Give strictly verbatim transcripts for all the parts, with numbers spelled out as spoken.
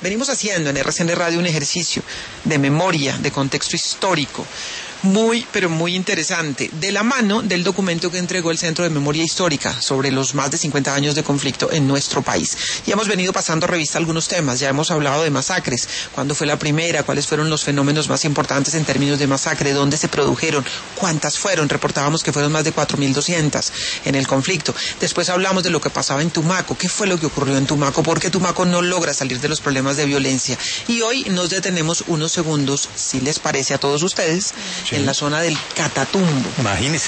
Venimos haciendo en R C N Radio un ejercicio de memoria, de contexto histórico, muy, pero muy interesante, de la mano del documento que entregó el Centro de Memoria Histórica sobre los más de cincuenta años de conflicto en nuestro país. Y hemos venido pasando revista a algunos temas, ya hemos hablado de masacres, cuándo fue la primera, cuáles fueron los fenómenos más importantes en términos de masacre, dónde se produjeron, cuántas fueron, reportábamos que fueron más de cuatro mil doscientas en el conflicto. Después hablamos de lo que pasaba en Tumaco, qué fue lo que ocurrió en Tumaco, por qué Tumaco no logra salir de los problemas de violencia. Y hoy nos detenemos unos segundos, si les parece a todos ustedes, sí, en la zona del Catatumbo. Imagínese,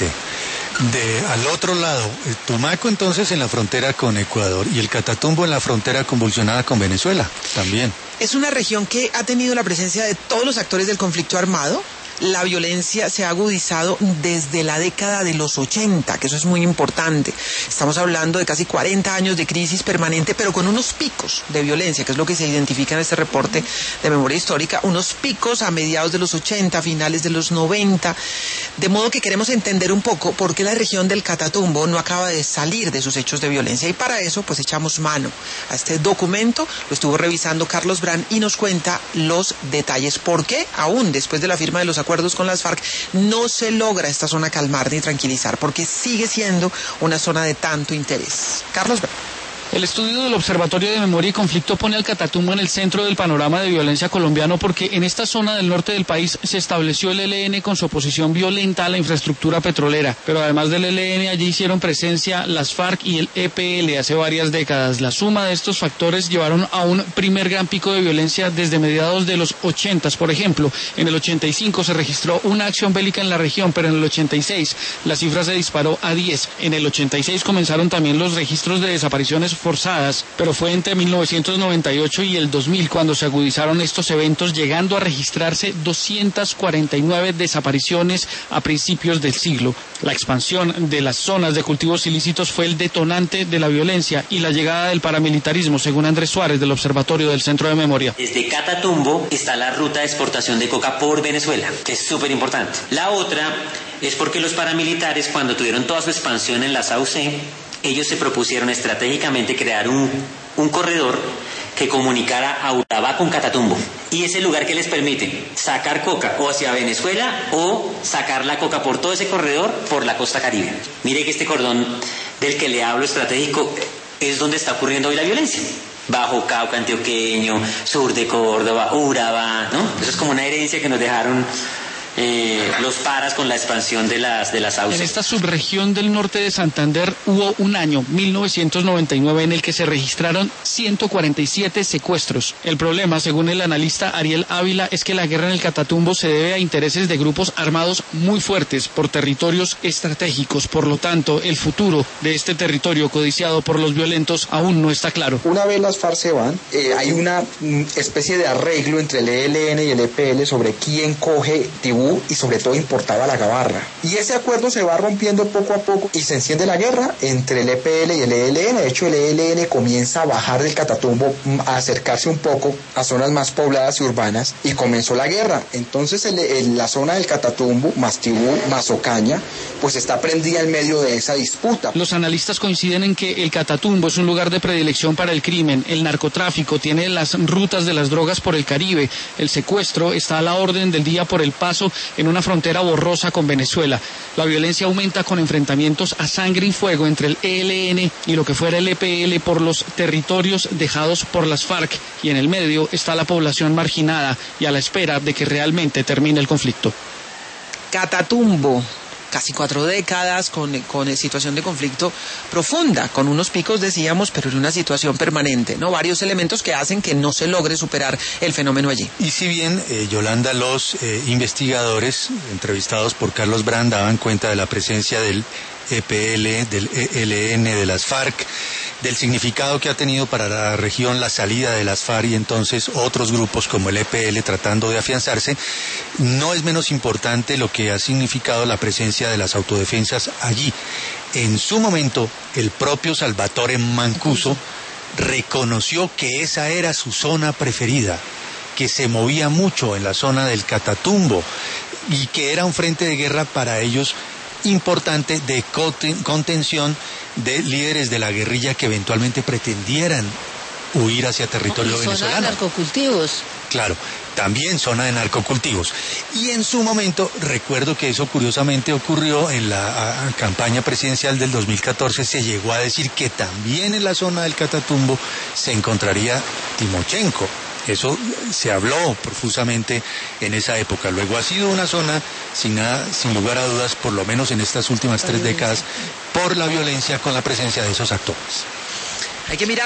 de al otro lado, Tumaco entonces en la frontera con Ecuador y el Catatumbo en la frontera convulsionada con Venezuela también. Es una región que ha tenido la presencia de todos los actores del conflicto armado. La violencia se ha agudizado desde la década de los ochenta, que eso es muy importante. Estamos hablando de casi cuarenta años de crisis permanente, pero con unos picos de violencia, que es lo que se identifica en este reporte de memoria histórica, unos picos a mediados de los ochenta, finales de los noventa, de modo que queremos entender un poco por qué la región del Catatumbo no acaba de salir de sus hechos de violencia, y para eso pues echamos mano a este documento. Lo estuvo revisando Carlos Brand y nos cuenta los detalles. ¿Por qué aún después de la firma de los acuerdos con las FARC no se logra esta zona calmar ni tranquilizar? Porque sigue siendo una zona de tanto interés. Carlos Brand. El estudio del Observatorio de Memoria y Conflicto pone al Catatumbo en el centro del panorama de violencia colombiano porque en esta zona del norte del país se estableció el E L N con su oposición violenta a la infraestructura petrolera, pero además del E L N allí hicieron presencia las FARC y el E P L hace varias décadas. La suma de estos factores llevaron a un primer gran pico de violencia desde mediados de los ochentas. Por ejemplo, en el ochenta y cinco se registró una acción bélica en la región, pero en el ochenta y seis la cifra se disparó a diez. En el ochenta y seis comenzaron también los registros de desapariciones forzadas, pero fue entre mil novecientos noventa y ocho y el dos mil cuando se agudizaron estos eventos, llegando a registrarse doscientas cuarenta y nueve desapariciones a principios del siglo. La expansión de las zonas de cultivos ilícitos fue el detonante de la violencia y la llegada del paramilitarismo, según Andrés Suárez del Observatorio del Centro de Memoria. Desde Catatumbo está la ruta de exportación de coca por Venezuela, que es súper importante. La otra es porque los paramilitares, cuando tuvieron toda su expansión en la S A U C, ellos se propusieron estratégicamente crear un, un corredor que comunicara a Urabá con Catatumbo. Y es el lugar que les permite sacar coca o hacia Venezuela o sacar la coca por todo ese corredor por la costa caribe. Mire que este cordón del que le hablo estratégico es donde está ocurriendo hoy la violencia. Bajo Cauca antioqueño, sur de Córdoba, Urabá, ¿no? Eso es como una herencia que nos dejaron Eh, los paras con la expansión de las de las sauces. En esta subregión del norte de Santander hubo un año, mil novecientos noventa y nueve, en el que se registraron ciento cuarenta y siete secuestros. El problema, según el analista Ariel Ávila, es que la guerra en el Catatumbo se debe a intereses de grupos armados muy fuertes por territorios estratégicos. Por lo tanto, el futuro de este territorio codiciado por los violentos aún no está claro. Una vez las FARC se van, eh, hay una mm, especie de arreglo entre el E L N y el E P L sobre quién coge Tibú y sobre todo importaba la gabarra. Y ese acuerdo se va rompiendo poco a poco y se enciende la guerra entre el E P L y el E L N. De hecho, el E L N comienza a bajar del Catatumbo, a acercarse un poco a zonas más pobladas y urbanas y comenzó la guerra. Entonces el, el, la zona del Catatumbo, más Tibú, más Ocaña, pues está prendida en medio de esa disputa. Los analistas coinciden en que el Catatumbo es un lugar de predilección para el crimen, el narcotráfico, tiene las rutas de las drogas por el Caribe, el secuestro está a la orden del día por el paso en una frontera borrosa con Venezuela. La violencia aumenta con enfrentamientos a sangre y fuego entre el E L N y lo que fuera el E P L por los territorios dejados por las FARC, y en el medio está la población marginada y a la espera de que realmente termine el conflicto. Catatumbo, casi cuatro décadas con, con situación de conflicto profunda, con unos picos decíamos, pero en una situación permanente, ¿no? Varios elementos que hacen que no se logre superar el fenómeno allí. Y si bien, eh, Yolanda, los eh, investigadores entrevistados por Carlos Brand daban cuenta de la presencia del E P L, del E L N, de las FARC, del significado que ha tenido para la región la salida de las FARC y entonces otros grupos como el E P L tratando de afianzarse, no es menos importante lo que ha significado la presencia de las autodefensas allí. En su momento, el propio Salvatore Mancuso reconoció que esa era su zona preferida, que se movía mucho en la zona del Catatumbo y que era un frente de guerra para ellos importante de contención de líderes de la guerrilla que eventualmente pretendieran huir hacia territorio y zona venezolano. de narcocultivos. Claro, también zona de narcocultivos. Y en su momento, recuerdo que eso curiosamente ocurrió en la a, a, campaña presidencial del dos mil catorce, se llegó a decir que también en la zona del Catatumbo se encontraría Timochenko. Eso se habló profusamente en esa época. Luego ha sido una zona, sin nada, sin lugar a dudas, por lo menos en estas últimas tres décadas, por la violencia con la presencia de esos actores. Hay que mirar